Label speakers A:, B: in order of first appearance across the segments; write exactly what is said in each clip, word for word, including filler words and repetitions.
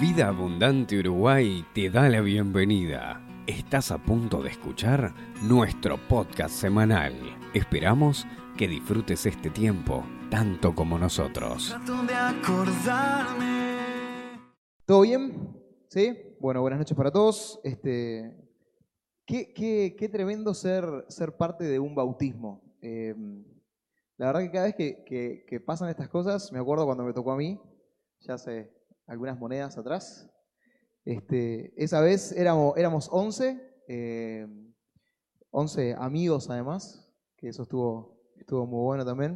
A: Vida Abundante Uruguay te da la bienvenida. Estás a punto de escuchar nuestro podcast semanal. Esperamos que disfrutes este tiempo tanto como nosotros.
B: Trato de acordarme.
C: ¿Todo bien? ¿Sí? Bueno, buenas noches para todos. Este, qué, qué, qué tremendo ser, ser parte de un bautismo. Eh, la verdad que cada vez que, que, que pasan estas cosas, me acuerdo cuando me tocó a mí, ya hace algunas monedas atrás. Este, esa vez éramos, éramos once, eh, once amigos además, que eso estuvo, estuvo muy bueno también.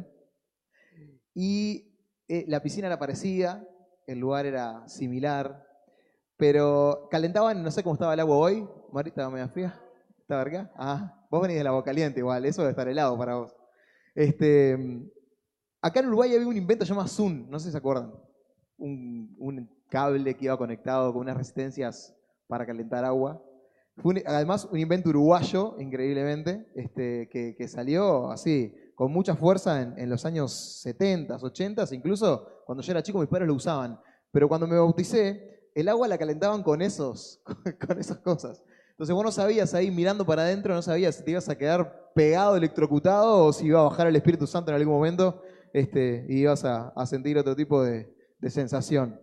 C: Y eh, la piscina era parecida, el lugar era similar, pero calentaban, no sé cómo estaba el agua hoy. Mari, ¿estaba media fría? ¿Estaba acá? Ah, vos venís del agua caliente igual, eso debe estar helado para vos. Este, acá en Uruguay había un invento llamado Zoom, no sé si se acuerdan. Un, un cable que iba conectado con unas resistencias para calentar agua. Fue un, además un invento uruguayo, increíblemente, este, que, que salió así, con mucha fuerza en, en los años setenta, ochenta, incluso cuando yo era chico mis padres lo usaban. Pero cuando me bauticé, el agua la calentaban con, esos, con esas cosas. Entonces vos no sabías ahí mirando para adentro, no sabías si te ibas a quedar pegado, electrocutado, o si iba a bajar el Espíritu Santo en algún momento este, y ibas a, a sentir otro tipo de, de sensación.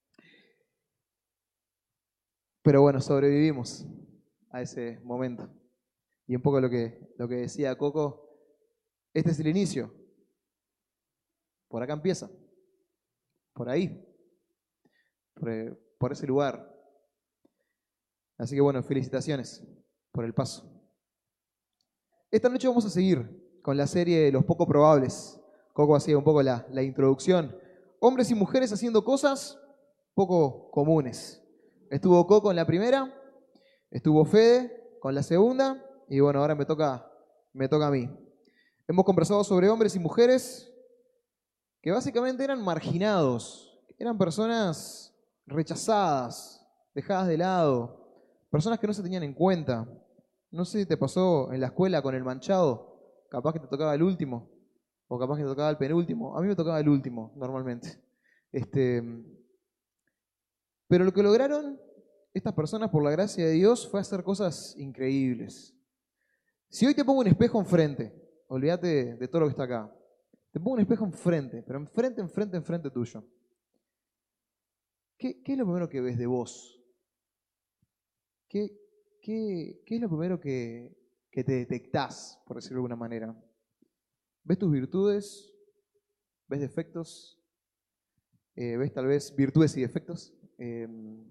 C: Pero bueno, sobrevivimos a ese momento. Y un poco lo que, lo que decía Coco, este es el inicio. Por acá empieza. Por ahí. Por, por ese lugar. Así que bueno, felicitaciones por el paso. Esta noche vamos a seguir con la serie de los poco probables. Coco hacía un poco la, la introducción. Hombres y mujeres haciendo cosas poco comunes. Estuvo Coco en la primera, estuvo Fede con la segunda, y bueno, ahora me toca, me toca a mí. Hemos conversado sobre hombres y mujeres que básicamente eran marginados, eran personas rechazadas, dejadas de lado, personas que no se tenían en cuenta. No sé si te pasó en la escuela con el manchado, capaz que te tocaba el último, o capaz que te tocaba el penúltimo. A mí me tocaba el último, normalmente. Este, pero lo que lograron estas personas, por la gracia de Dios, fue hacer cosas increíbles. Si hoy te pongo un espejo enfrente, olvídate de, de todo lo que está acá, te pongo un espejo enfrente, pero enfrente, enfrente, enfrente tuyo. ¿Qué, qué es lo primero que ves de vos? ¿Qué, qué, qué es lo primero que, que te detectás, por decirlo de alguna manera? ¿Ves tus virtudes? ¿Ves defectos? Eh, ¿Ves tal vez virtudes y defectos? Eh,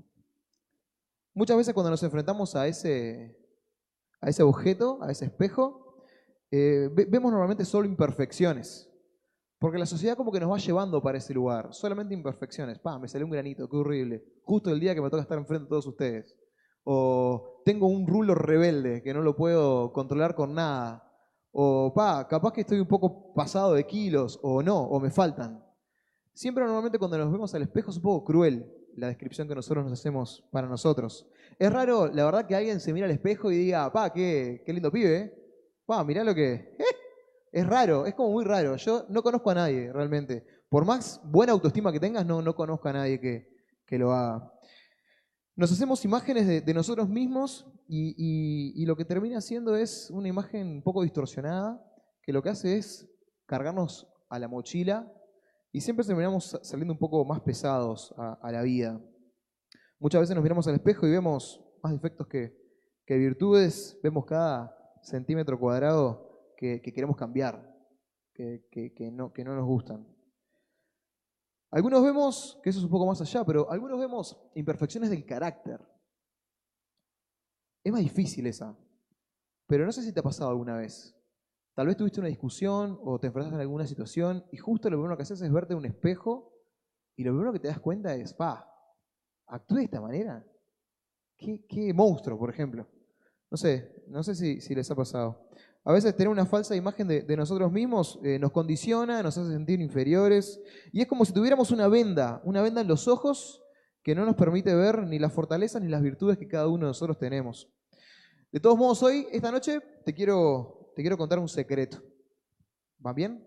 C: muchas veces cuando nos enfrentamos a ese, a ese objeto, a ese espejo, eh, ve, vemos normalmente solo imperfecciones. Porque la sociedad como que nos va llevando para ese lugar. Solamente imperfecciones. ¡Pah! Me salió un granito, qué horrible. Justo el día que me toca estar enfrente de todos ustedes. O tengo un rulo rebelde que no lo puedo controlar con nada. O pa, capaz que estoy un poco pasado de kilos. O no, o me faltan. Siempre normalmente cuando nos vemos al espejo es un poco cruel la descripción que nosotros nos hacemos para nosotros. Es raro, la verdad, que alguien se mira al espejo y diga, pa, qué, qué lindo pibe, ¿eh? Pa, mirá lo que... ¿Eh? Es raro, es como muy raro. Yo no conozco a nadie realmente. Por más buena autoestima que tengas, no, no conozco a nadie que, que lo haga. Nos hacemos imágenes de, de nosotros mismos y, y, y lo que termina siendo es una imagen un poco distorsionada, que lo que hace es cargarnos a la mochila y siempre terminamos saliendo un poco más pesados a, a la vida. Muchas veces nos miramos al espejo y vemos más defectos que, que virtudes, vemos cada centímetro cuadrado Que, que queremos cambiar, que, que, que, no, que no nos gustan. Algunos vemos, que eso es un poco más allá, pero algunos vemos imperfecciones del carácter. Es más difícil esa, pero no sé si te ha pasado alguna vez. Tal vez tuviste una discusión o te enfrentaste en alguna situación y justo lo primero que haces es verte en un espejo y lo primero que te das cuenta es, pa, ¿actué de esta manera? ¿Qué, qué monstruo, por ejemplo? No sé, no sé si, si les ha pasado. A veces tener una falsa imagen de, de nosotros mismos eh, nos condiciona, nos hace sentir inferiores. Y es como si tuviéramos una venda, una venda en los ojos que no nos permite ver ni las fortalezas ni las virtudes que cada uno de nosotros tenemos. De todos modos, hoy, esta noche, te quiero, te quiero contar un secreto. ¿Va bien?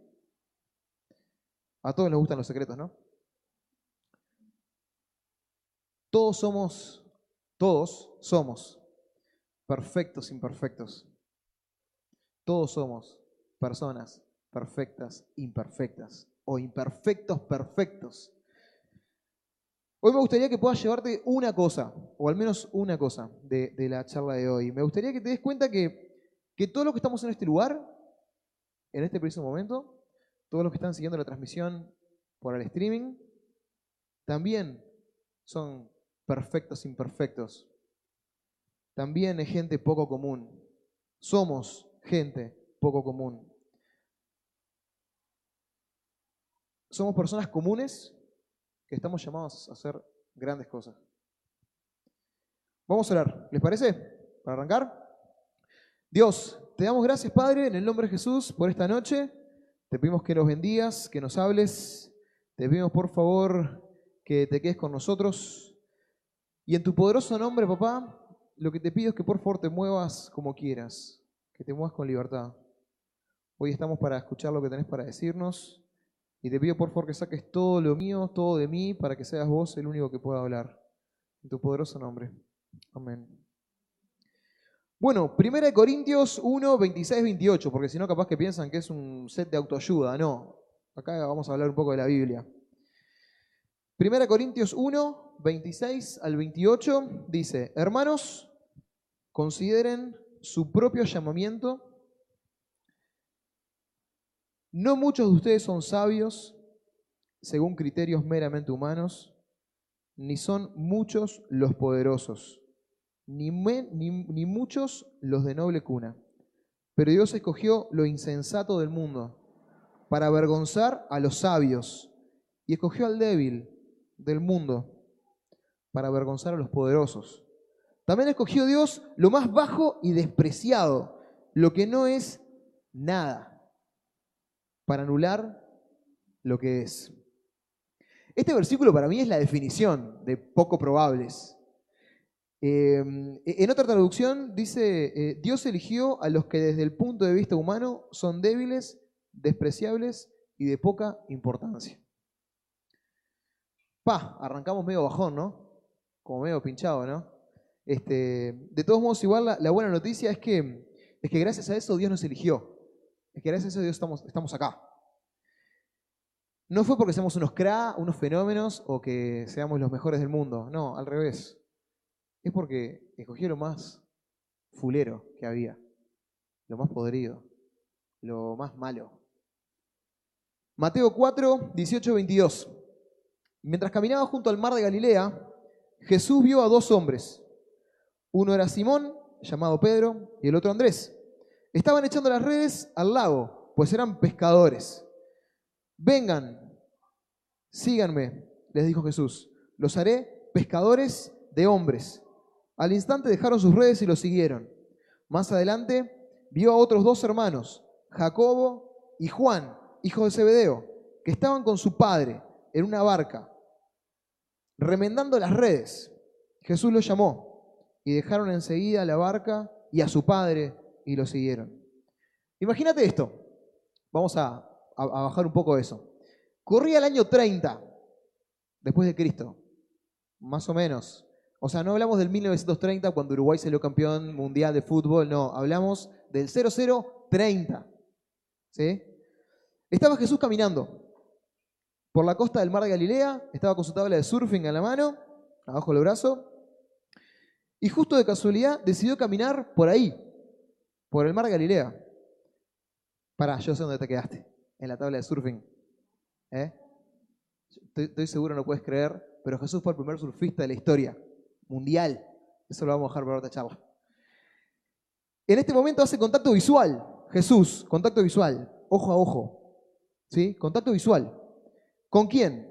C: A todos nos gustan los secretos, ¿no? Todos todos somos, todos somos perfectos imperfectos. Todos somos personas perfectas imperfectas o imperfectos perfectos. Hoy me gustaría que puedas llevarte una cosa, o al menos una cosa de, de la charla de hoy. Me gustaría que te des cuenta que, que todos los que estamos en este lugar, en este preciso momento, todos los que están siguiendo la transmisión por el streaming, también son perfectos imperfectos. También es gente poco común. Somos gente poco común. Somos personas comunes que estamos llamados a hacer grandes cosas. Vamos a orar, ¿les parece? Para arrancar. Dios, te damos gracias, Padre, en el nombre de Jesús, por esta noche. Te pedimos que nos bendigas, que nos hables. Te pedimos, por favor, que te quedes con nosotros. Y en tu poderoso nombre, papá, lo que te pido es que por favor te muevas como quieras, que te muevas con libertad. Hoy estamos para escuchar lo que tenés para decirnos. Y te pido por favor que saques todo lo mío, todo de mí, para que seas vos el único que pueda hablar. En tu poderoso nombre. Amén. Bueno, primera de Corintios uno, veintiséis, veintiocho, porque si no capaz que piensan que es un set de autoayuda. No, acá vamos a hablar un poco de la Biblia. primera de Corintios uno, veintiséis al veintiocho dice: hermanos, consideren su propio llamamiento. No muchos de ustedes son sabios según criterios meramente humanos, ni son muchos los poderosos, ni, me, ni, ni muchos los de noble cuna. Pero Dios escogió lo insensato del mundo para avergonzar a los sabios, y escogió al débil del mundo para avergonzar a los poderosos. También escogió Dios lo más bajo y despreciado, lo que no es nada, para anular lo que es. Este versículo para mí es la definición de poco probables. Eh, en otra traducción dice, eh, Dios eligió a los que desde el punto de vista humano son débiles, despreciables y de poca importancia. Pa, arrancamos medio bajón, ¿no? Como medio pinchado, ¿no? Este, de todos modos, igual la, la buena noticia es que, es que gracias a eso Dios nos eligió. Es que gracias a eso Dios estamos, estamos acá. No fue porque seamos unos cra, unos fenómenos o que seamos los mejores del mundo. No, al revés. Es porque escogió lo más fulero que había. Lo más podrido. Lo más malo. Mateo cuatro, dieciocho, veintidós. Mientras caminaba junto al mar de Galilea, Jesús vio a dos hombres. Uno era Simón, llamado Pedro, y el otro Andrés. Estaban echando las redes al lago, pues eran pescadores. Vengan, síganme, les dijo Jesús. Los haré pescadores de hombres. Al instante dejaron sus redes y lo siguieron. Más adelante vio a otros dos hermanos, Jacobo y Juan, hijos de Zebedeo, que estaban con su padre en una barca, remendando las redes. Jesús los llamó y dejaron enseguida la barca y a su padre y lo siguieron. Imagínate esto. Vamos a, a, a bajar un poco eso. Corría el año treinta después de Cristo, más o menos. O sea, no hablamos del mil novecientos treinta cuando Uruguay salió campeón mundial de fútbol, no, hablamos del cero cero treinta. ¿Sí? Estaba Jesús caminando por la costa del mar de Galilea, estaba con su tabla de surfing en la mano, abajo del brazo, y justo de casualidad decidió caminar por ahí, por el mar de Galilea. Pará, yo sé dónde te quedaste, en la tabla de surfing. ¿Eh? Estoy, estoy seguro, no puedes creer, pero Jesús fue el primer surfista de la historia mundial. Eso lo vamos a dejar para otra charla. En este momento hace contacto visual, Jesús, contacto visual, ojo a ojo. ¿Sí? Contacto visual. ¿Con quién?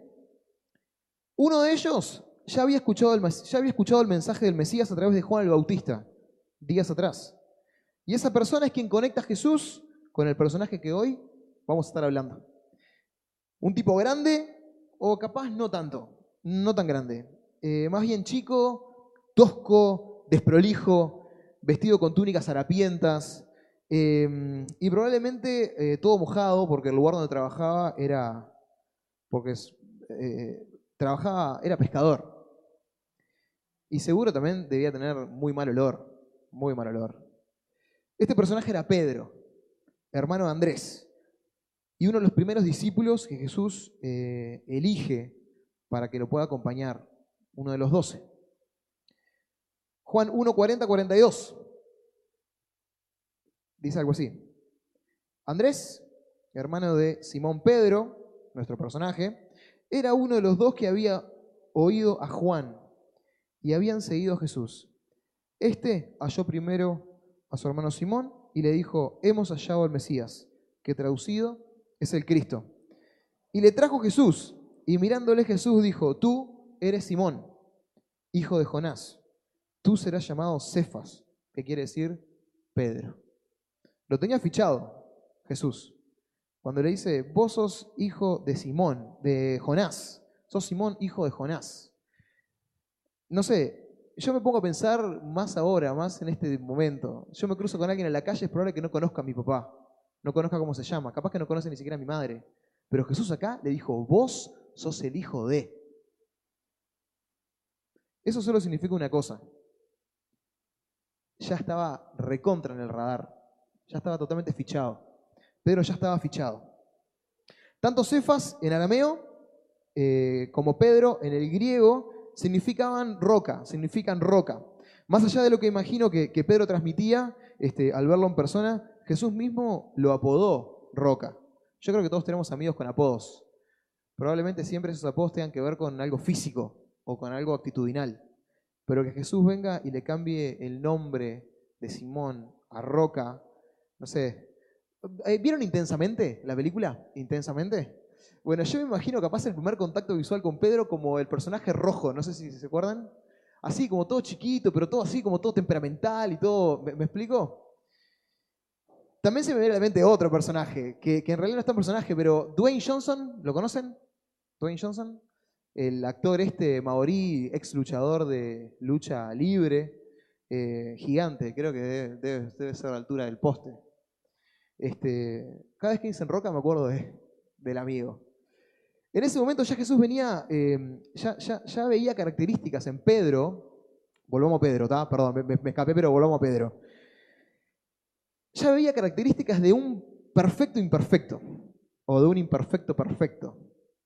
C: Uno de ellos ya había escuchado el, ya había escuchado el mensaje del Mesías a través de Juan el Bautista, días atrás. Y esa persona es quien conecta a Jesús con el personaje que hoy vamos a estar hablando. Un tipo grande, o capaz no tanto, no tan grande. Eh, más bien chico, tosco, desprolijo, vestido con túnicas harapientas, eh, y probablemente eh, todo mojado porque el lugar donde trabajaba era, porque eh, trabajaba, era pescador. y seguro también debía tener muy mal olor, muy mal olor. Este personaje era Pedro, hermano de Andrés, y uno de los primeros discípulos que Jesús eh, elige para que lo pueda acompañar, uno de los doce. Juan uno, cuarenta, cuarenta y dos. Dice algo así. Andrés, hermano de Simón Pedro, nuestro personaje, era uno de los dos que había oído a Juan y habían seguido a Jesús. Este halló primero a su hermano Simón y le dijo: hemos hallado al Mesías, que traducido es el Cristo. Y le trajo Jesús, y mirándole Jesús dijo: tú eres Simón, hijo de Jonás. Tú serás llamado Cefas, que quiere decir Pedro. Lo tenía fichado Jesús. Cuando le dice: vos sos hijo de Simón, de Jonás. Sos Simón, hijo de Jonás. No sé, yo me pongo a pensar más ahora, más en este momento. Yo me cruzo con alguien en la calle, es probable que no conozca a mi papá, no conozca cómo se llama, capaz que no conoce ni siquiera a mi madre. Pero Jesús acá le dijo: vos sos el hijo de. Eso solo significa una cosa. Ya estaba recontra en el radar. Ya estaba totalmente fichado. Pedro ya estaba fichado. Tanto Cefas en arameo eh, como Pedro en el griego significaban roca, significan roca. Más allá de lo que imagino que, que Pedro transmitía este, al verlo en persona, Jesús mismo lo apodó roca. Yo creo que todos tenemos amigos con apodos. Probablemente siempre esos apodos tengan que ver con algo físico o con algo actitudinal. Pero que Jesús venga y le cambie el nombre de Simón a Roca, no sé. ¿Vieron Intensamente, la película? ¿Intensamente? Bueno, yo me imagino capaz el primer contacto visual con Pedro como el personaje rojo, no sé si se acuerdan. Así, como todo chiquito, pero todo así, como todo temperamental y todo. ¿Me, me explico? También se me viene a la mente otro personaje, que, que en realidad no es tan personaje, pero Dwayne Johnson, ¿lo conocen? Dwayne Johnson, el actor este maorí, ex luchador de lucha libre, eh, gigante, creo que debe, debe, debe ser a la altura del poste. Este, cada vez que dicen Roca me acuerdo de, del amigo. En ese momento ya Jesús venía, eh, ya, ya, ya veía características en Pedro. Volvamos a Pedro, ¿tá? Perdón, me, me escapé, pero volvamos a Pedro. Ya veía características de un perfecto imperfecto, o de un imperfecto perfecto.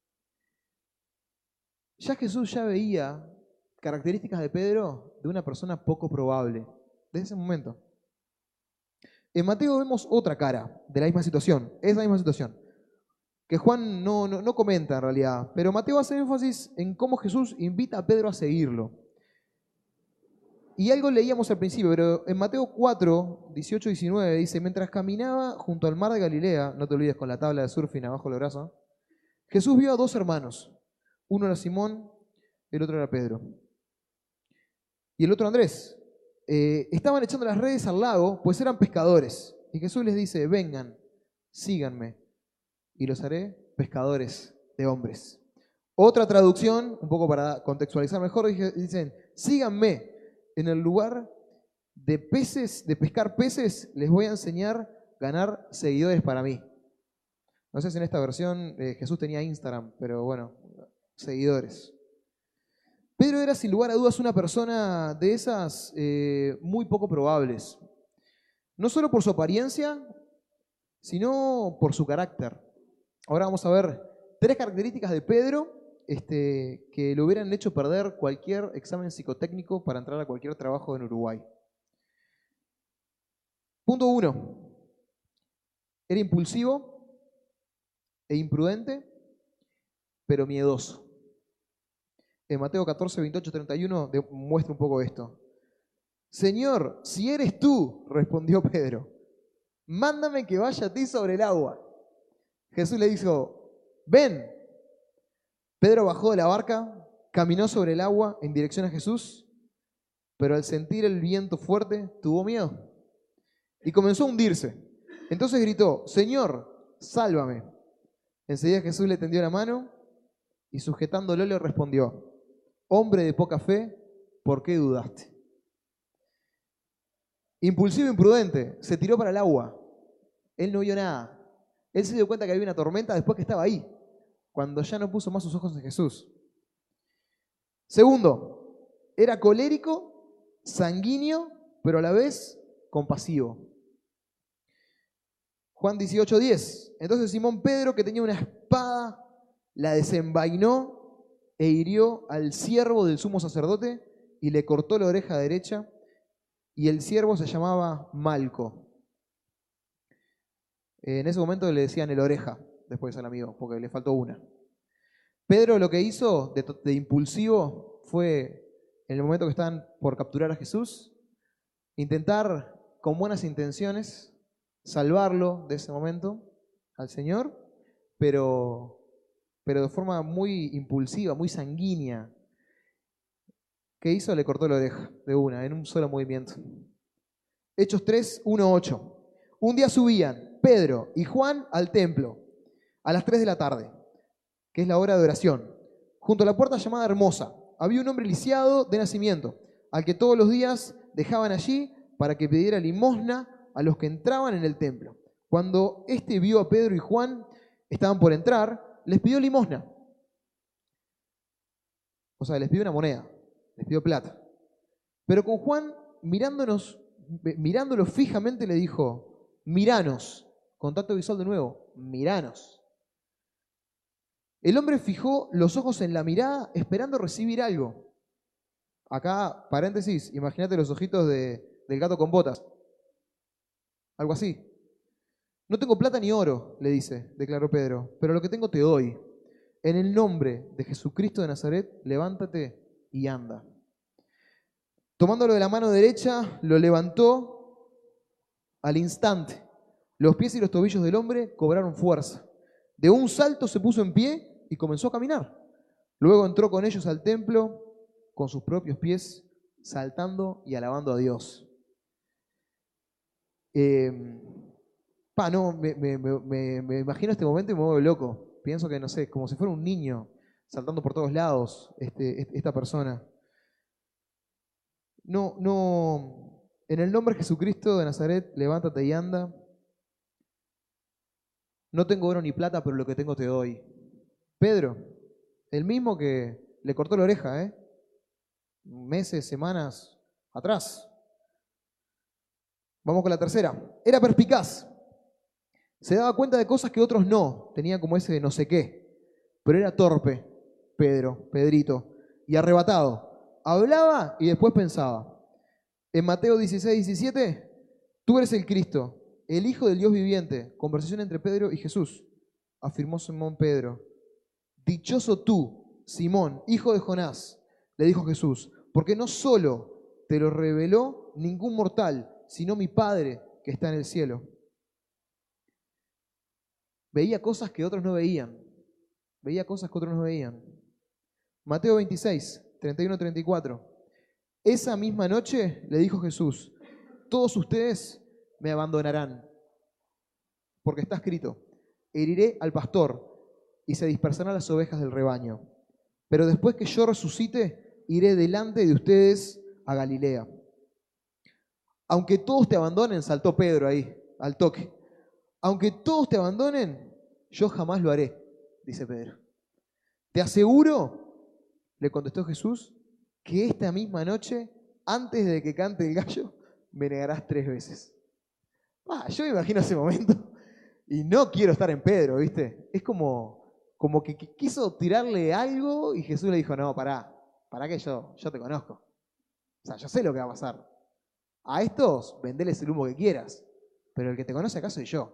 C: Ya Jesús ya veía características de Pedro de una persona poco probable, desde ese momento. En Mateo vemos otra cara de la misma situación, es la misma situación, que Juan no, no, no comenta en realidad, pero Mateo hace énfasis en cómo Jesús invita a Pedro a seguirlo. Y algo leíamos al principio, pero en Mateo cuatro, dieciocho y diecinueve dice: mientras caminaba junto al mar de Galilea, no te olvides con la tabla de surfing abajo del brazo, Jesús vio a dos hermanos, uno era Simón, el otro era Pedro, y el otro Andrés. Eh, estaban echando las redes al lago, pues eran pescadores. Y Jesús les dice: vengan, síganme, y los haré pescadores de hombres. Otra traducción, un poco para contextualizar mejor, dicen: síganme, en el lugar de peces, de pescar peces, les voy a enseñar a ganar seguidores para mí. No sé si en esta versión eh, Jesús tenía Instagram, pero bueno, seguidores. Pedro era sin lugar a dudas una persona de esas eh, muy poco probables. No solo por su apariencia, sino por su carácter. Ahora vamos a ver tres características de Pedro este, que le hubieran hecho perder cualquier examen psicotécnico para entrar a cualquier trabajo en Uruguay. Punto uno. Era impulsivo e imprudente, pero miedoso. En Mateo catorce, veintiocho, treinta y uno muestra un poco esto. Señor, si eres tú, respondió Pedro, mándame que vaya a ti sobre el agua. Jesús le dijo: ven. Pedro bajó de la barca, caminó sobre el agua en dirección a Jesús, pero al sentir el viento fuerte tuvo miedo y comenzó a hundirse. Entonces gritó: Señor, sálvame. Enseguida Jesús le tendió la mano y sujetándolo le respondió: hombre de poca fe, ¿por qué dudaste? Impulsivo e imprudente, se tiró para el agua. Él no vio nada. Él se dio cuenta que había una tormenta después que estaba ahí, cuando ya no puso más sus ojos en Jesús. Segundo, Era colérico, sanguíneo, pero a la vez compasivo. Juan dieciocho diez. Entonces Simón Pedro, que tenía una espada, la desenvainó e hirió al siervo del sumo sacerdote y le cortó la oreja derecha, y el siervo se llamaba Malco. En ese momento le decían el oreja, después al amigo, porque le faltó una. Pedro lo que hizo de, de impulsivo fue, en el momento que estaban por capturar a Jesús, intentar con buenas intenciones salvarlo de ese momento al Señor, pero, pero de forma muy impulsiva, muy sanguínea. ¿Qué hizo? Le cortó la oreja de una, en un solo movimiento. Hechos tres, uno, ocho. Un día subían Pedro y Juan al templo a las tres de la tarde, que es la hora de oración. Junto a la puerta llamada Hermosa había un hombre lisiado de nacimiento, al que todos los días dejaban allí para que pidiera limosna a los que entraban en el templo. Cuando éste vio a Pedro y Juan, estaban por entrar, les pidió limosna. O sea, les pidió una moneda, les pidió plata. Pero con Juan, mirándonos, mirándolo fijamente, le dijo: miranos. Contacto visual de nuevo, miranos. El hombre fijó los ojos en la mirada, esperando recibir algo. Acá, paréntesis, imagínate los ojitos de, del gato con botas. Algo así. No tengo plata ni oro, le dice, declaró Pedro, pero lo que tengo te doy. En el nombre de Jesucristo de Nazaret, levántate y anda. Tomándolo de la mano derecha, lo levantó al instante. Los pies y los tobillos del hombre cobraron fuerza. De un salto se puso en pie y comenzó a caminar. Luego entró con ellos al templo con sus propios pies, saltando y alabando a Dios. Eh, pa, no, me, me, me, me imagino este momento y me vuelvo loco. Pienso que, no sé, como si fuera un niño saltando por todos lados, este, esta persona. No, no, en el nombre de Jesucristo de Nazaret, levántate y anda. No tengo oro ni plata, pero lo que tengo te doy. Pedro, el mismo que le cortó la oreja, ¿eh? Meses, semanas atrás. Vamos con la tercera. Era perspicaz. Se daba cuenta de cosas que otros no. Tenía como ese no sé qué. Pero era torpe, Pedro, Pedrito, y arrebatado. Hablaba y después pensaba. En Mateo dieciséis, diecisiete, tú eres el Cristo, el Hijo del Dios viviente. Conversación entre Pedro y Jesús. Afirmó Simón Pedro. Dichoso tú, Simón, hijo de Jonás, le dijo Jesús, porque no solo te lo reveló ningún mortal, sino mi Padre que está en el cielo. Veía cosas que otros no veían. Veía cosas que otros no veían. Mateo veintiséis, treinta y uno a treinta y cuatro. Esa misma noche le dijo Jesús, todos ustedes me abandonarán, porque está escrito, heriré al pastor y se dispersarán las ovejas del rebaño. Pero después que yo resucite, iré delante de ustedes a Galilea. Aunque todos te abandonen, saltó Pedro ahí, al toque. Aunque todos te abandonen, yo jamás lo haré, dice Pedro. Te aseguro, le contestó Jesús, que esta misma noche, antes de que cante el gallo, me negarás tres veces. Ah, yo me imagino ese momento y no quiero estar en Pedro, ¿viste? Es como, como que quiso tirarle algo y Jesús le dijo, no, pará, pará que yo, yo te conozco. O sea, yo sé lo que va a pasar. A estos, vendeles el humo que quieras, pero el que te conoce acá soy yo.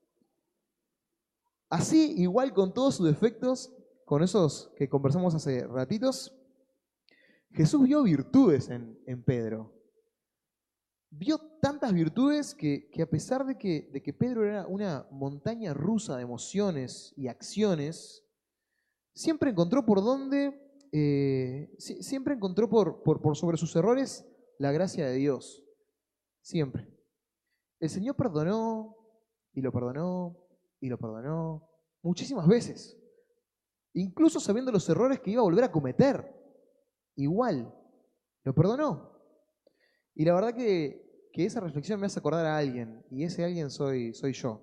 C: Así, igual con todos sus defectos, con esos que conversamos hace ratitos, Jesús vio virtudes en, en Pedro. Vio tantas virtudes que, que a pesar de que, de que Pedro era una montaña rusa de emociones y acciones, siempre encontró por dónde, eh, siempre encontró por, por, por sobre sus errores la gracia de Dios. Siempre. El Señor perdonó y lo perdonó y lo perdonó muchísimas veces. Incluso sabiendo los errores que iba a volver a cometer. Igual, lo perdonó. Y la verdad que, que esa reflexión me hace acordar a alguien, y ese alguien soy, soy yo.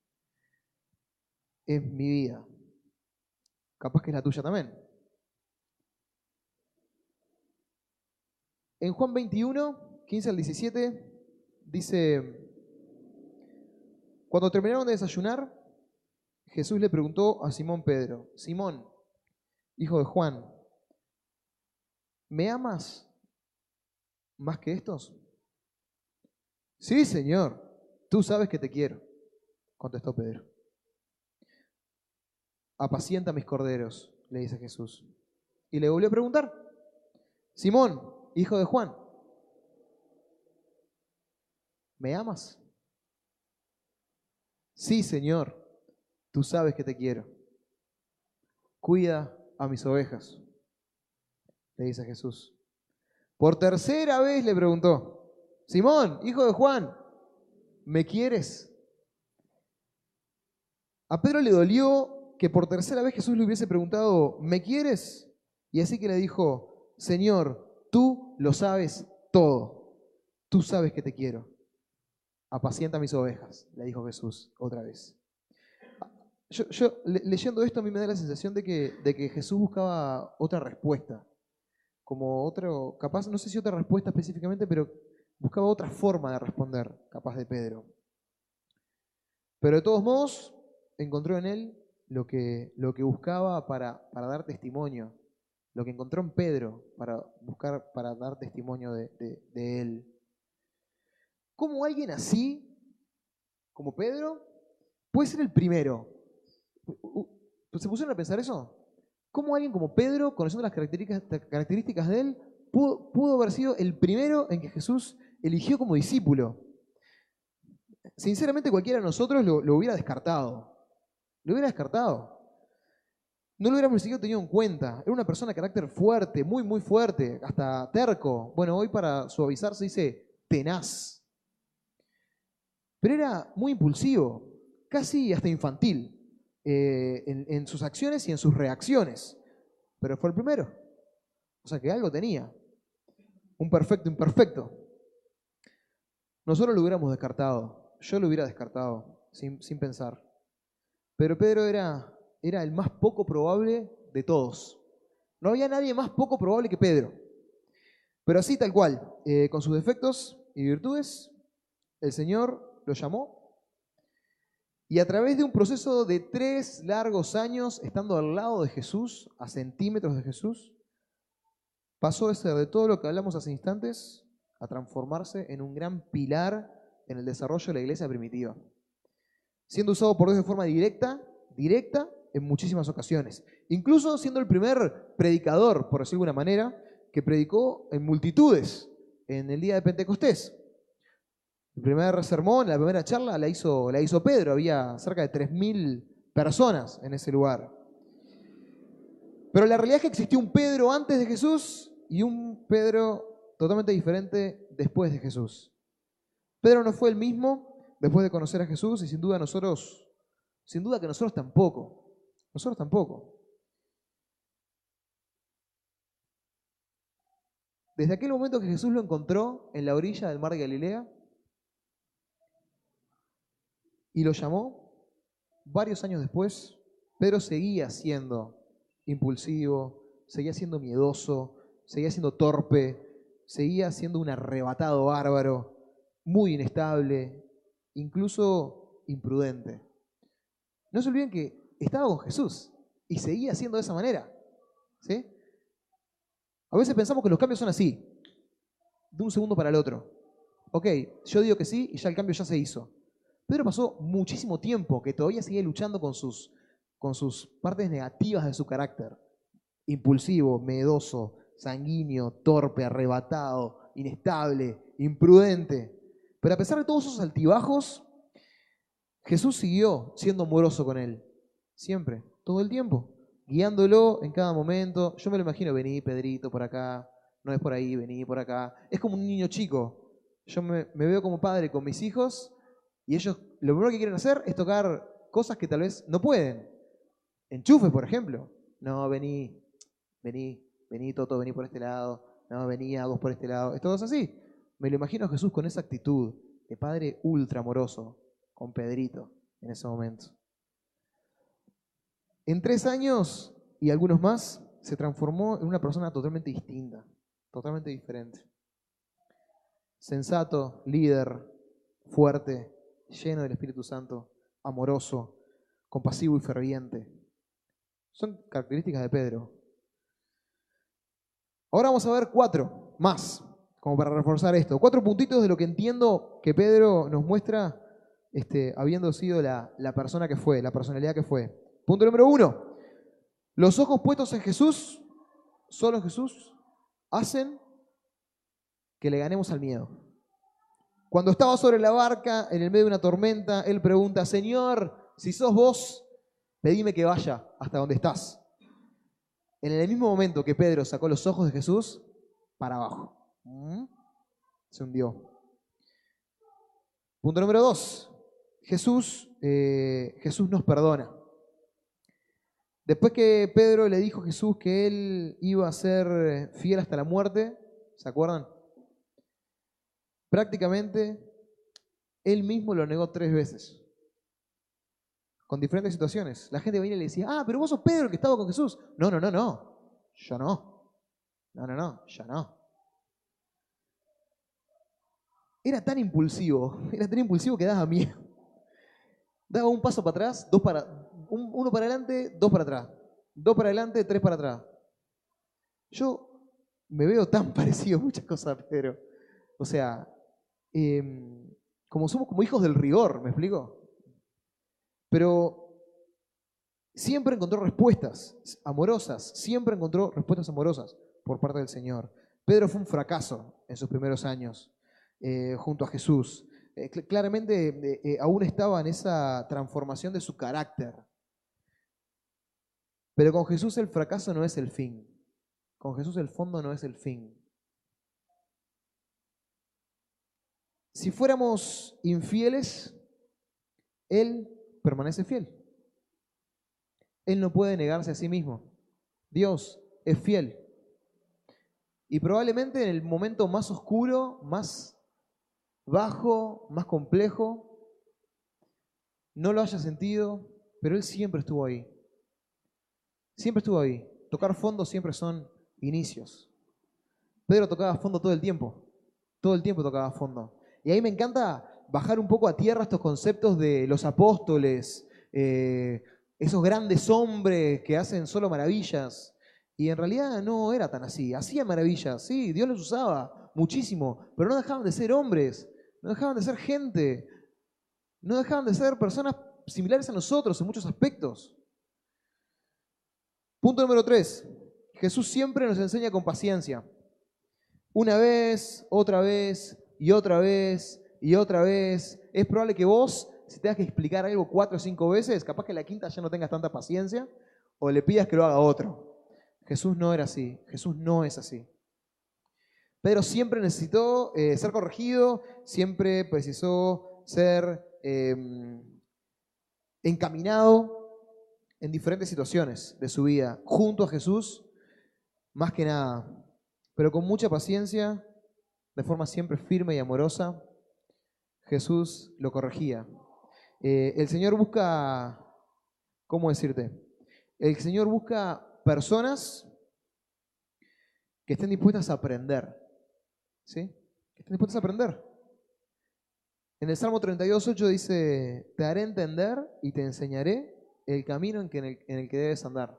C: Es mi vida. Capaz que es la tuya también. En Juan veintiuno, quince al diecisiete, dice: cuando terminaron de desayunar, Jesús le preguntó a Simón Pedro: Simón, hijo de Juan, ¿me amas más que estos? Sí, Señor, tú sabes que te quiero, contestó Pedro. Apacienta mis corderos, le dice Jesús. Y le volvió a preguntar: Simón, hijo de Juan, ¿me amas? Sí, Señor, tú sabes que te quiero. Cuida a mis ovejas, le dice Jesús. Por tercera vez le preguntó: Simón, hijo de Juan, ¿me quieres? A Pedro le dolió que por tercera vez Jesús le hubiese preguntado: ¿me quieres? Y así que le dijo: Señor, tú lo sabes todo. Tú sabes que te quiero. Apacienta mis ovejas, le dijo Jesús otra vez. Yo, yo le, leyendo esto a mí me da la sensación de que, de que Jesús buscaba otra respuesta. Como otro, capaz, no sé si otra respuesta específicamente, pero buscaba otra forma de responder, capaz de Pedro. Pero de todos modos, encontró en él lo que, lo que buscaba para, para dar testimonio, lo que encontró en Pedro para buscar, para dar testimonio de, de, de él. ¿Cómo alguien así, como Pedro, puede ser el primero? ¿Se pusieron a pensar eso? ¿Cómo alguien como Pedro, conociendo las características, características de él, pudo, pudo haber sido el primero en que Jesús eligió como discípulo? Sinceramente, cualquiera de nosotros lo, lo hubiera descartado. Lo hubiera descartado. No lo hubiéramos ni siquiera tenido en cuenta. Era una persona de carácter fuerte, muy, muy fuerte, hasta terco. Bueno, hoy para suavizar se dice tenaz. Pero era muy impulsivo, casi hasta infantil, eh, en, en sus acciones y en sus reacciones. Pero fue el primero. O sea que algo tenía. Un perfecto imperfecto. Nosotros lo hubiéramos descartado. Yo lo hubiera descartado, sin, sin pensar. Pero Pedro era, era el más poco probable de todos. No había nadie más poco probable que Pedro. Pero así tal cual, eh, con sus defectos y virtudes, el Señor lo llamó, y a través de un proceso de tres largos años, estando al lado de Jesús, a centímetros de Jesús, pasó de ser de todo lo que hablamos hace instantes a transformarse en un gran pilar en el desarrollo de la iglesia primitiva, siendo usado por Dios de forma directa, directa en muchísimas ocasiones, incluso siendo el primer predicador, por decirlo de alguna manera, que predicó en multitudes en el día de Pentecostés. El primer sermón, la primera charla la hizo, la hizo Pedro. Había cerca de tres mil personas en ese lugar. Pero la realidad es que existió un Pedro antes de Jesús y un Pedro totalmente diferente después de Jesús. Pedro no fue el mismo después de conocer a Jesús y sin duda nosotros, sin duda que nosotros tampoco. Nosotros tampoco. Desde aquel momento que Jesús lo encontró en la orilla del mar de Galilea, y lo llamó, varios años después, Pedro seguía siendo impulsivo, seguía siendo miedoso, seguía siendo torpe, seguía siendo un arrebatado bárbaro, muy inestable, incluso imprudente. No se olviden que estaba con Jesús y seguía siendo de esa manera, ¿sí? A veces pensamos que los cambios son así, de un segundo para el otro. Ok, yo digo que sí y ya el cambio ya se hizo. Pedro pasó muchísimo tiempo que todavía seguía luchando con sus, con sus partes negativas de su carácter. Impulsivo, miedoso, sanguíneo, torpe, arrebatado, inestable, imprudente. Pero a pesar de todos esos altibajos, Jesús siguió siendo amoroso con él. Siempre, todo el tiempo. Guiándolo en cada momento. Yo me lo imagino, vení Pedrito por acá, no es por ahí, vení por acá. Es como un niño chico. Yo me, me veo como padre con mis hijos. Y ellos lo primero que quieren hacer es tocar cosas que tal vez no pueden. Enchufes, por ejemplo. No, vení, vení, vení Toto, vení por este lado. No, vení Agos por este lado. Es todo así. Me lo imagino a Jesús con esa actitud de padre ultra amoroso con Pedrito en ese momento. En tres años y algunos más se transformó en una persona totalmente distinta, totalmente diferente. sensato, líder, fuerte, lleno del Espíritu Santo, amoroso, compasivo y ferviente. Son características de Pedro. Ahora vamos a ver cuatro más, como para reforzar esto. Cuatro puntitos de lo que entiendo que Pedro nos muestra, este, habiendo sido la, la persona que fue, la personalidad que fue. Punto número uno. Los ojos puestos en Jesús, solo en Jesús, hacen que le ganemos al miedo. Cuando estaba sobre la barca, en el medio de una tormenta, él pregunta, Señor, si sos vos, pedime que vaya hasta donde estás. En el mismo momento que Pedro sacó los ojos de Jesús, para abajo. Se hundió. Punto número dos. Jesús, eh, Jesús nos perdona. Después que Pedro le dijo a Jesús que él iba a ser fiel hasta la muerte, ¿se acuerdan? Prácticamente él mismo lo negó tres veces. Con diferentes situaciones. La gente venía y le decía, ah, pero vos sos Pedro el que estaba con Jesús. No, no, no, no. Yo no. No, no, no. Yo no. Era tan impulsivo, era tan impulsivo que daba miedo. Daba un paso para atrás, dos para, un, uno para adelante, dos para atrás. Dos para adelante, tres para atrás. Yo me veo tan parecido a muchas cosas a Pedro. O sea, eh, como somos como hijos del rigor, ¿me explico? Pero siempre encontró respuestas amorosas, siempre encontró respuestas amorosas por parte del Señor. Pedro fue un fracaso en sus primeros años eh, junto a Jesús. Eh, cl- claramente eh, eh, aún estaba en esa transformación de su carácter. Pero con Jesús el fracaso no es el fin. Con Jesús el fondo no es el fin. Si fuéramos infieles, Él permanece fiel. Él no puede negarse a sí mismo. Dios es fiel. Y probablemente en el momento más oscuro, más bajo, más complejo, no lo haya sentido, pero Él siempre estuvo ahí. Siempre estuvo ahí. Tocar fondo siempre son inicios. Pedro tocaba fondo todo el tiempo. Todo el tiempo tocaba fondo. Y ahí me encanta bajar un poco a tierra estos conceptos de los apóstoles, eh, esos grandes hombres que hacen solo maravillas. Y en realidad no era tan así. Hacían maravillas, sí, Dios los usaba muchísimo, pero no dejaban de ser hombres, no dejaban de ser gente, no dejaban de ser personas similares a nosotros en muchos aspectos. Punto número tres. Jesús siempre nos enseña con paciencia. Una vez, otra vez, y otra vez, y otra vez. Es probable que vos, si tengas que explicar algo cuatro o cinco veces, capaz que la quinta ya no tengas tanta paciencia, o le pidas que lo haga otro. Jesús no era así. Jesús no es así. Pedro siempre necesitó eh, ser corregido, siempre precisó ser eh, encaminado en diferentes situaciones de su vida, junto a Jesús, más que nada, pero con mucha paciencia, de forma siempre firme y amorosa, Jesús lo corregía. Eh, el Señor busca, ¿cómo decirte? El Señor busca personas que estén dispuestas a aprender, ¿sí? Que estén dispuestas a aprender. En el Salmo treinta y dos, ocho dice, te haré entender y te enseñaré el camino en, que en, el, en el que debes andar.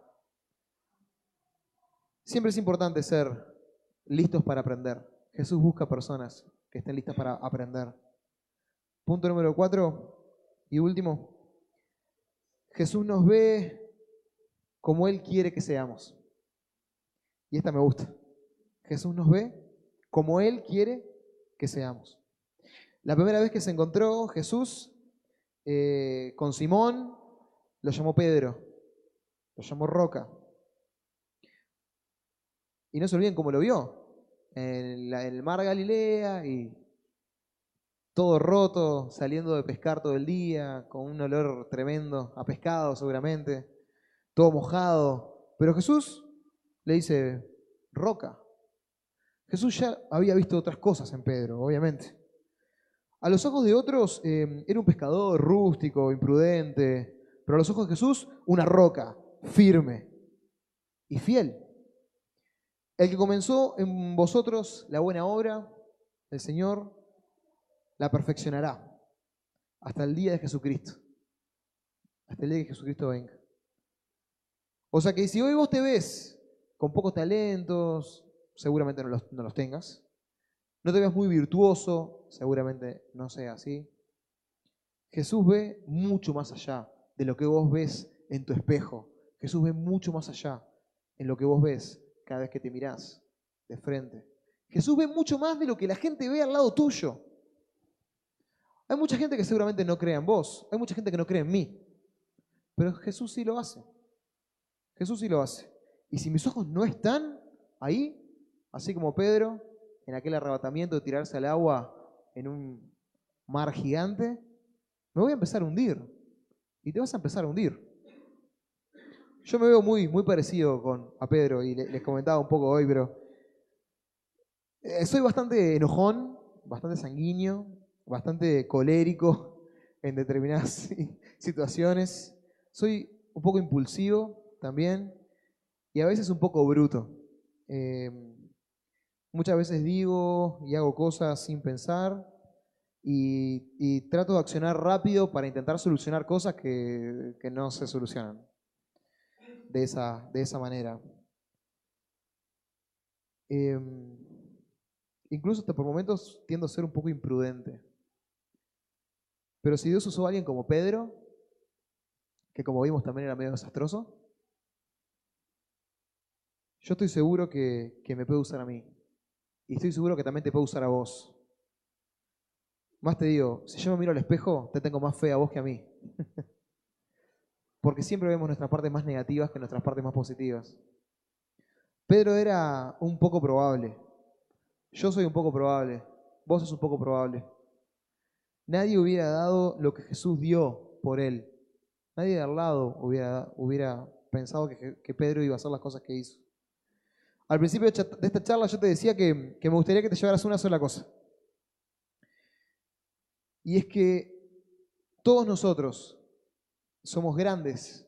C: Siempre es importante ser listos para aprender. Jesús busca personas que estén listas para aprender. Punto número cuatro y último. Jesús nos ve como Él quiere que seamos. Y esta me gusta. Jesús nos ve como Él quiere que seamos. La primera vez que se encontró Jesús eh, con Simón, lo llamó Pedro, lo llamó Roca. Y no se olviden cómo lo vio, en, la, en el mar Galilea y todo roto, saliendo de pescar todo el día, con un olor tremendo, a pescado seguramente, todo mojado. Pero Jesús le dice, Roca. Jesús ya había visto otras cosas en Pedro, obviamente. A los ojos de otros eh, era un pescador rústico, imprudente, pero a los ojos de Jesús, una roca firme y fiel. El que comenzó en vosotros la buena obra, el Señor la perfeccionará hasta el día de Jesucristo. Hasta el día de que Jesucristo venga. O sea que si hoy vos te ves con pocos talentos, seguramente no los, no los tengas. No te ves muy virtuoso, seguramente no sea así. Jesús ve mucho más allá de lo que vos ves en tu espejo. Jesús ve mucho más allá en lo que vos ves cada vez que te mirás de frente. Jesús ve mucho más de lo que la gente ve al lado tuyo. Hay mucha gente que seguramente no cree en vos. Hay mucha gente que no cree en mí. Pero Jesús sí lo hace. Jesús sí lo hace. Y si mis ojos no están ahí, así como Pedro, en aquel arrebatamiento de tirarse al agua en un mar gigante, me voy a empezar a hundir. Y te vas a empezar a hundir. Yo me veo muy, muy parecido con, a Pedro y les comentaba un poco hoy, pero eh, soy bastante enojón, bastante sanguíneo, bastante colérico en determinadas situaciones. Soy un poco impulsivo también y a veces un poco bruto. Eh, muchas veces digo y hago cosas sin pensar y, y trato de accionar rápido para intentar solucionar cosas que, que no se solucionan de esa, de esa manera. Eh, incluso hasta por momentos tiendo a ser un poco imprudente. Pero si Dios usó a alguien como Pedro, que como vimos también era medio desastroso, yo estoy seguro que, que me puede usar a mí. Y estoy seguro que también te puede usar a vos. Más te digo, si yo me miro al espejo, te tengo más fe a vos que a mí. Porque siempre vemos nuestras partes más negativas que nuestras partes más positivas. Pedro era un poco probable. Yo soy un poco probable. Vos sos un poco probable. Nadie hubiera dado lo que Jesús dio por él. Nadie de al lado hubiera, hubiera pensado que, que Pedro iba a hacer las cosas que hizo. Al principio de esta charla yo te decía que, que me gustaría que te llevaras una sola cosa. Y es que todos nosotros somos grandes,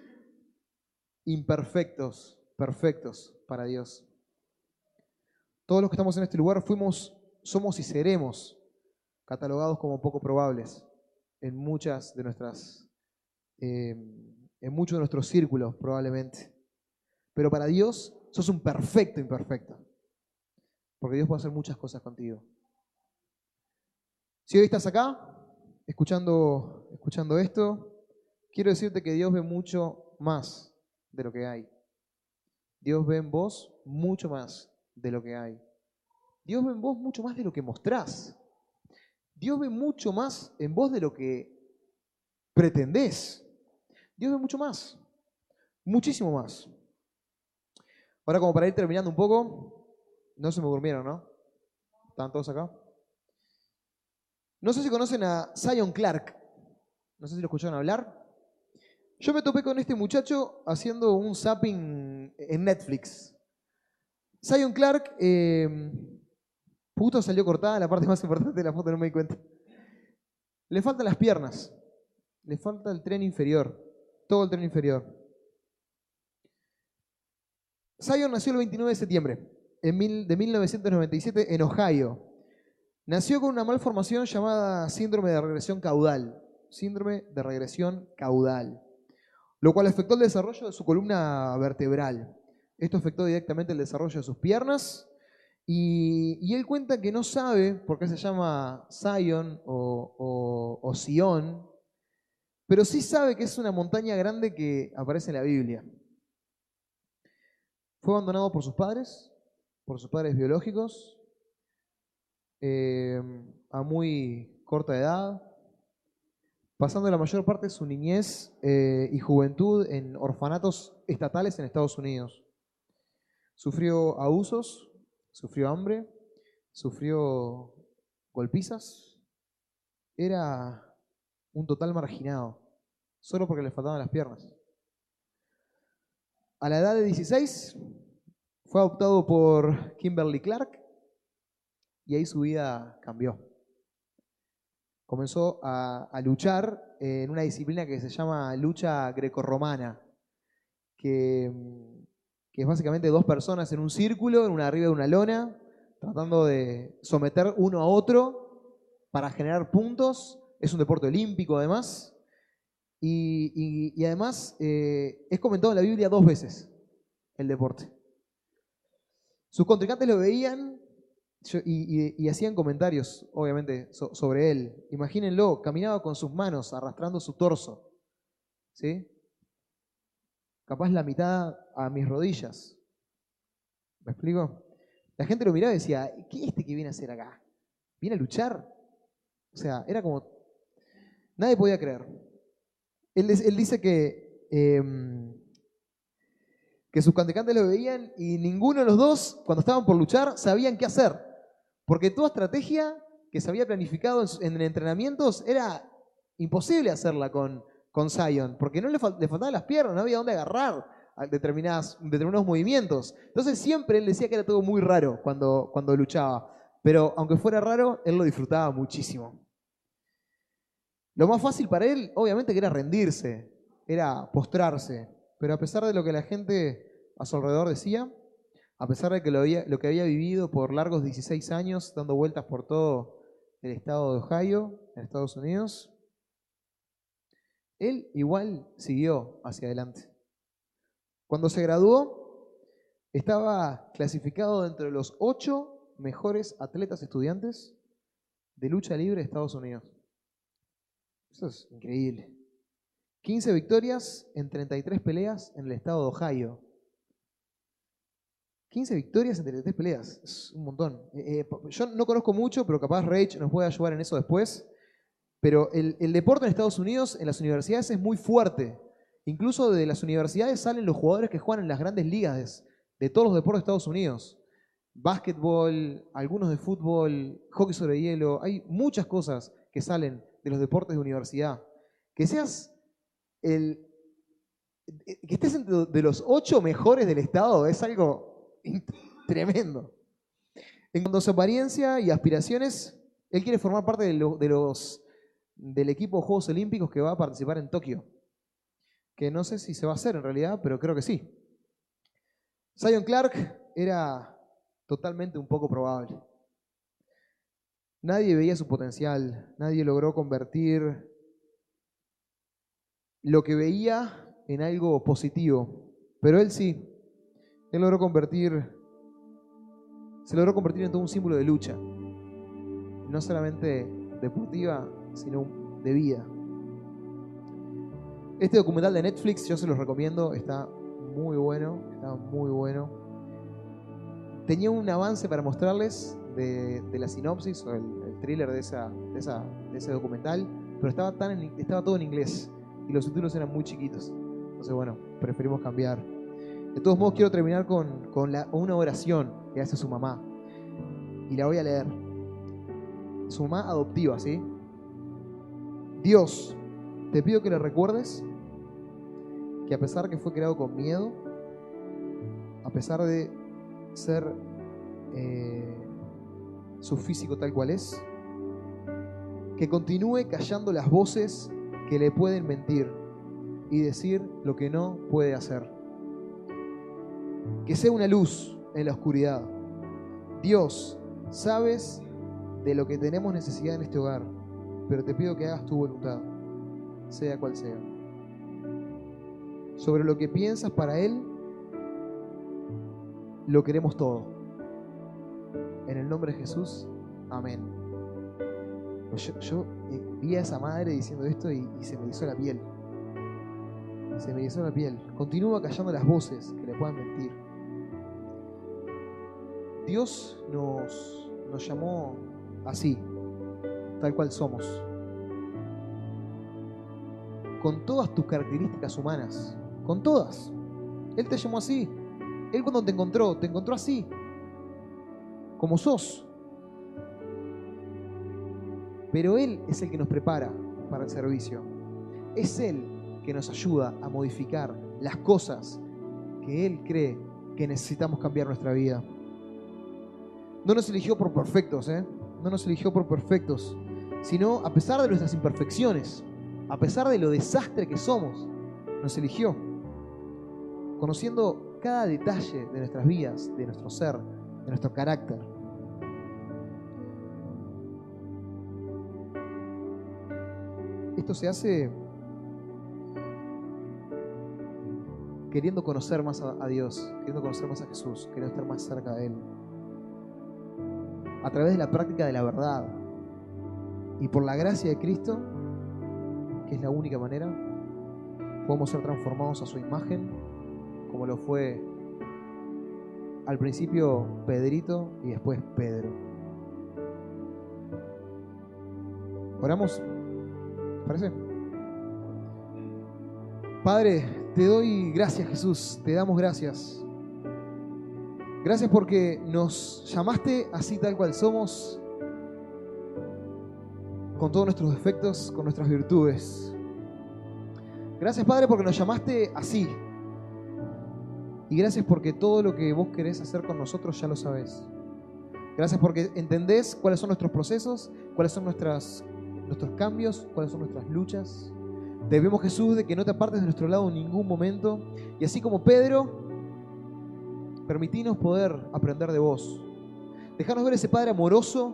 C: imperfectos, perfectos para Dios. Todos los que estamos en este lugar fuimos, somos y seremos catalogados como poco probables en muchas de nuestras, eh, en muchos de nuestros círculos probablemente. Pero para Dios sos un perfecto imperfecto, porque Dios puede hacer muchas cosas contigo. Si hoy estás acá, escuchando, escuchando esto, quiero decirte que Dios ve mucho más de lo que hay. Dios ve en vos mucho más de lo que hay. Dios ve en vos mucho más de lo que mostrás. Dios ve mucho más en vos de lo que pretendés. Dios ve mucho más, muchísimo más. Ahora, como para ir terminando un poco, no se me durmieron, ¿no? ¿Están todos acá? No sé si conocen a Zion Clark. No sé si lo escucharon hablar. Yo me topé con este muchacho haciendo un zapping en Netflix. Zion Clark, eh, justo salió cortada la parte más importante de la foto, no me di cuenta. Le faltan las piernas. Le falta el tren inferior. Todo el tren inferior. Zion nació el veintinueve de septiembre en mil, de mil novecientos noventa y siete en Ohio. Nació con una malformación llamada síndrome de regresión caudal. Síndrome de regresión caudal. Lo cual afectó el desarrollo de su columna vertebral. Esto afectó directamente el desarrollo de sus piernas. Y, y él cuenta que no sabe por qué se llama Zion o, o, o Sion, pero sí sabe que es una montaña grande que aparece en la Biblia. Fue abandonado por sus padres, por sus padres biológicos, eh, a muy corta edad, pasando la mayor parte de su niñez eh, y juventud en orfanatos estatales en Estados Unidos. Sufrió abusos, sufrió hambre, sufrió golpizas. Era un total marginado, solo porque le faltaban las piernas. A la edad de dieciséis fue adoptado por Kimberly Clark y ahí su vida cambió. Comenzó a, a luchar en una disciplina que se llama lucha grecorromana, que, que es básicamente dos personas en un círculo, una arriba de una lona, tratando de someter uno a otro para generar puntos. Es un deporte olímpico además. Y, y, y además eh, es comentado en la Biblia dos veces el deporte. Sus contrincantes lo veían y, y, y hacían comentarios, obviamente, so, sobre él. Imagínenlo, caminaba con sus manos arrastrando su torso, ¿sí? Capaz la mitad a mis rodillas. ¿Me explico? La gente lo miraba y decía, ¿qué es este que viene a hacer acá? ¿Viene a luchar? O sea, era como... Nadie podía creer. Él, él dice que, eh, que sus contrincantes lo veían y ninguno de los dos, cuando estaban por luchar, sabían qué hacer. Porque toda estrategia que se había planificado en, en entrenamientos era imposible hacerla con, con Zion, porque no le, fal, le faltaban las piernas, no había dónde agarrar a determinadas, determinados movimientos. Entonces siempre él decía que era todo muy raro cuando, cuando luchaba. Pero aunque fuera raro, él lo disfrutaba muchísimo. Lo más fácil para él, obviamente, que era rendirse, era postrarse. Pero a pesar de lo que la gente a su alrededor decía, a pesar de que lo, había, lo que había vivido por largos dieciséis años, dando vueltas por todo el estado de Ohio, en Estados Unidos, él igual siguió hacia adelante. Cuando se graduó, estaba clasificado dentro de los ocho mejores atletas estudiantes de lucha libre de Estados Unidos. Eso es increíble. quince victorias en treinta y tres peleas en el estado de Ohio. quince victorias en treinta y tres peleas. Es un montón. Eh, eh, yo no conozco mucho, pero capaz Rage nos puede ayudar en eso después. Pero el, el deporte en Estados Unidos, en las universidades, es muy fuerte. Incluso de las universidades salen los jugadores que juegan en las grandes ligas de, de todos los deportes de Estados Unidos. Básquetbol, algunos de fútbol, hockey sobre hielo. Hay muchas cosas que salen de los deportes de universidad. Que seas el... que estés entre de los ocho mejores del estado es algo tremendo. En cuanto a su apariencia y aspiraciones, él quiere formar parte de, lo, de los, del equipo de Juegos Olímpicos que va a participar en Tokio. Que no sé si se va a hacer en realidad, pero creo que sí. Zion Clark era totalmente un poco probable. Nadie veía su potencial, nadie logró convertir lo que veía en algo positivo, pero él sí. Él logró convertir, se logró convertir en todo un símbolo de lucha, no solamente deportiva, sino de vida. Este documental de Netflix yo se los recomiendo, está muy bueno, está muy bueno. Tenía un avance para mostrarles de, de la sinopsis o el, el thriller de, esa, de, esa, de ese documental, pero estaba, tan en, estaba todo en inglés y los subtítulos eran muy chiquitos. Entonces, bueno, preferimos cambiar. De todos modos, quiero terminar con, con la, una oración que hace su mamá. Y la voy a leer. Su mamá adoptiva, ¿sí? Dios, te pido que le recuerdes que a pesar que fue creado con miedo, a pesar de ser eh, su físico tal cual es, que continúe callando las voces que le pueden mentir y decir lo que no puede hacer. Que sea una luz en la oscuridad. Dios, sabes de lo que tenemos necesidad en este hogar, pero te pido que hagas tu voluntad, sea cual sea. Sobre lo que piensas para Él, lo queremos todo. En el nombre de Jesús, amén. Yo, yo eh, vi a esa madre diciendo esto y, y se me hizo la piel. Se me hizo la piel. Continúa callando las voces que le puedan mentir. Dios nos, nos llamó así, tal cual somos. Con todas tus características humanas. Con todas. Él te llamó así. Él cuando te encontró, te encontró así. Como sos. Pero Él es el que nos prepara para el servicio. Es Él que nos ayuda a modificar las cosas que Él cree que necesitamos cambiar nuestra vida. No nos eligió por perfectos, ¿eh? No nos eligió por perfectos, sino a pesar de nuestras imperfecciones, a pesar de lo desastre que somos, nos eligió. Conociendo cada detalle de nuestras vidas, de nuestro ser, de nuestro carácter. esto se hace queriendo conocer más a, a Dios, queriendo conocer más a Jesús, queriendo estar más cerca de Él. A través de la práctica de la verdad. Y por la gracia de Cristo, que es la única manera, podemos ser transformados a su imagen, como lo fue al principio Pedrito y después Pedro. ¿Oramos? ¿Te parece? Padre, te doy gracias, Jesús, te damos gracias. Gracias porque nos llamaste así tal cual somos, con todos nuestros defectos, con nuestras virtudes. Gracias, Padre, porque nos llamaste así. Y gracias porque todo lo que vos querés hacer con nosotros ya lo sabés. Gracias porque entendés cuáles son nuestros procesos, cuáles son nuestras, nuestros cambios, cuáles son nuestras luchas. Te pedimos, Jesús, de que no te apartes de nuestro lado en ningún momento. Y así como Pedro, permitinos poder aprender de vos. Dejanos ver ese Padre amoroso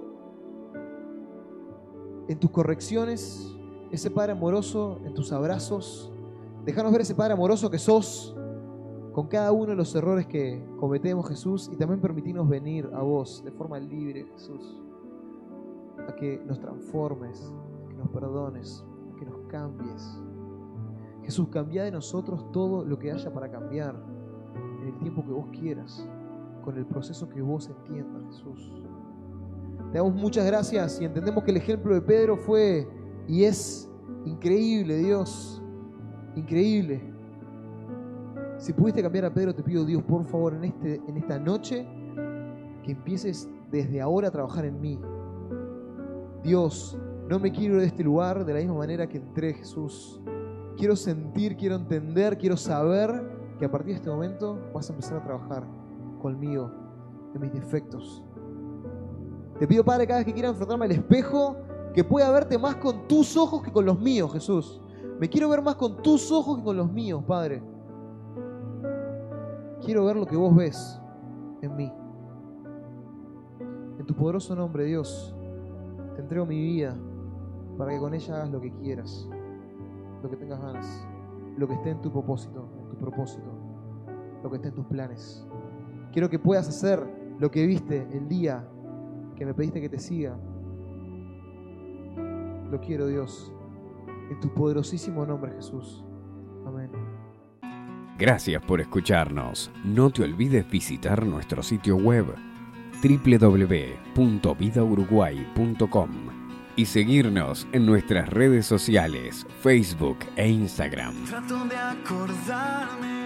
C: en tus correcciones, ese Padre amoroso en tus abrazos. Dejanos ver ese Padre amoroso que sos con cada uno de los errores que cometemos, Jesús, y también permitirnos venir a vos de forma libre, Jesús, a que nos transformes, a que nos perdones, a que nos cambies. Jesús, cambia de nosotros todo lo que haya para cambiar en el tiempo que vos quieras, con el proceso que vos entiendas, Jesús. Te damos muchas gracias y entendemos que el ejemplo de Pedro fue y es increíble, Dios, increíble. Si pudiste cambiar a Pedro, te pido, Dios, por favor, en, este, en esta noche, que empieces desde ahora a trabajar en mí. Dios, no me quiero ir de este lugar de la misma manera que entré, Jesús. Quiero sentir, quiero entender, quiero saber que a partir de este momento vas a empezar a trabajar conmigo en mis defectos. Te pido, Padre, cada vez que quiera enfrentarme al espejo, que pueda verte más con tus ojos que con los míos, Jesús. Me quiero ver más con tus ojos que con los míos, Padre. Quiero ver lo que vos ves en mí. En tu poderoso nombre, Dios, te entrego mi vida para que con ella hagas lo que quieras, lo que tengas ganas, lo que esté en tu propósito, en tu propósito, lo que esté en tus planes. Quiero que puedas hacer lo que viste el día que me pediste que te siga. Lo quiero, Dios, en tu poderosísimo nombre, Jesús. Amén.
A: Gracias por escucharnos. No te olvides visitar nuestro sitio web doble u doble u doble u punto vida uruguay punto com y seguirnos en nuestras redes sociales, Facebook e Instagram.
B: Trato de acordarme.